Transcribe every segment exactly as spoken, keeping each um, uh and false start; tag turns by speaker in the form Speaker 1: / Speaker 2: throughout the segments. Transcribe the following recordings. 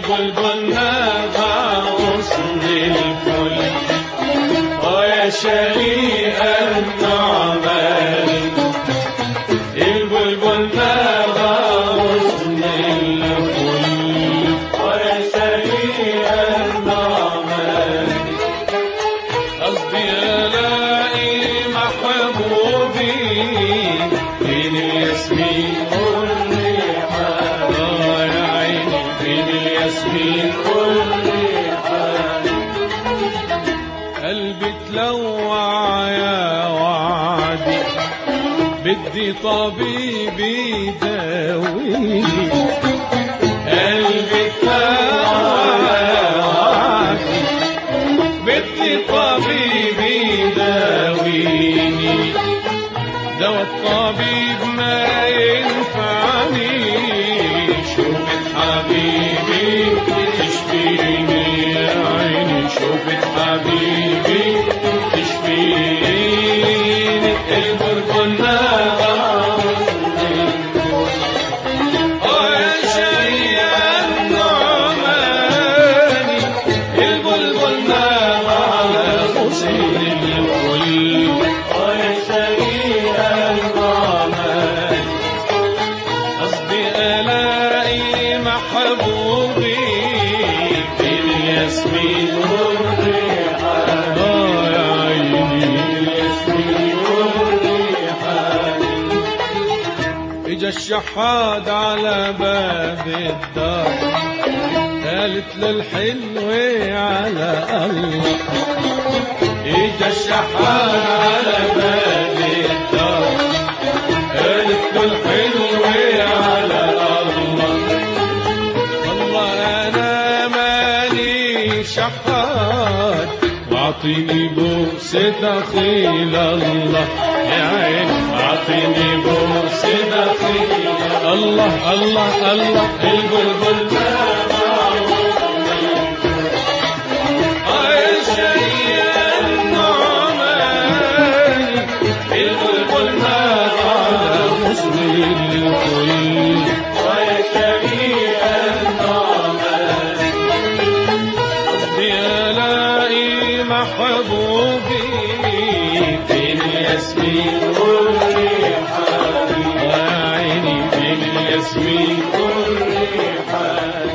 Speaker 1: البلبل نابع غصن الفل ويا شريق النعمان البلبل نابع غصن الفل ويا شريق النعمان قصدي الاقي محبوبي بين الياسمين الياسمين كل حال قلبي تلوع يا وعدي بدي طبيب يداويني قلبي تلوع يا وعدي بدي طبيب يداويني دوا الطبيب ما ينفعني شوفت حبيبي تشفيني يا عيني شوفت حبيبي تشفيني البلبل نابع يا شريق النعمان البلبل نابع على غصن الفل يا شريق النعمان قصدي الاقي محبوبي في الياسمين والريحان اه يا عيني الياسمين والريحان اجا الشحاد على باب الدار قالت للحلو على الله اجا الشحاد على باب الدار قالت للحلو على الله والله انا مالي شحاد واعطيني بوسة اخيل الله يا عين اعطيني بوسة اخيل الله الله الله البلبل نابع يا شريق النعمان البلبل نابع على غصن الفل ويا شريق النعمان قصدي الاقي محبوبي بين الياسمين والريحان يا عيني بين الياسمين والريحان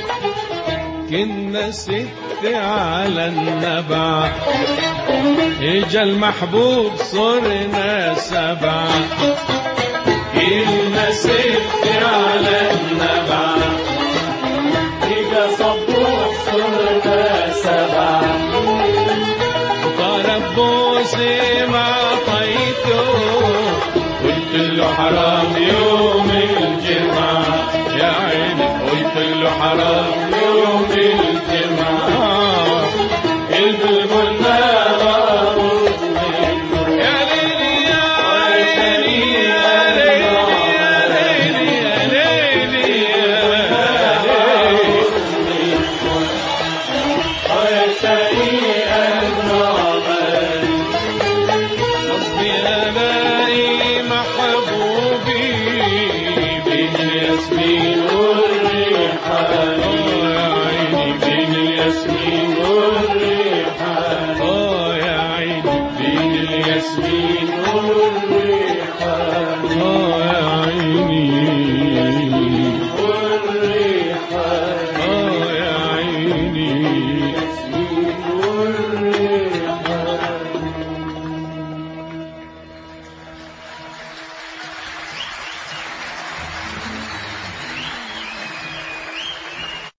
Speaker 1: كنا ست على النبع اجا المحبوب صرنا سبع كنا ست على النبع اجا صبوح صرنا سبع طلب بوسي ما عطيته قلت له حرام يوم الجمعة يا عيني قلت له حرام يوم الجمعة